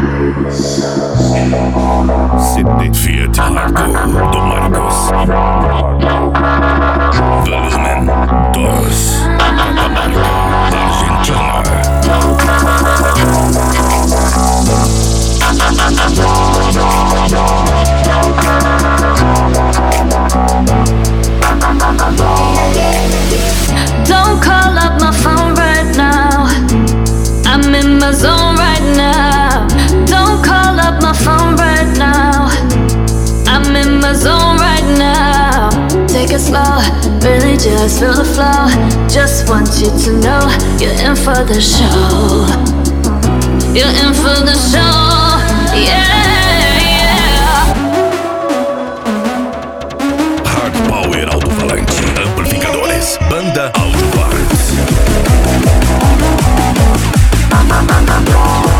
CD Fiat Largo do Marcos. Volumen 2, Catamarca, Argentina. Don't call up my phone right now. I'm in my zone right now. Don't call up my phone right now. I'm in my zone right now. Take it slow, really just feel the flow. Just want you to know you're in for the show. You're in for the show, yeah. Hard Power Alto-Falante, amplificadores, banda Auto Parts.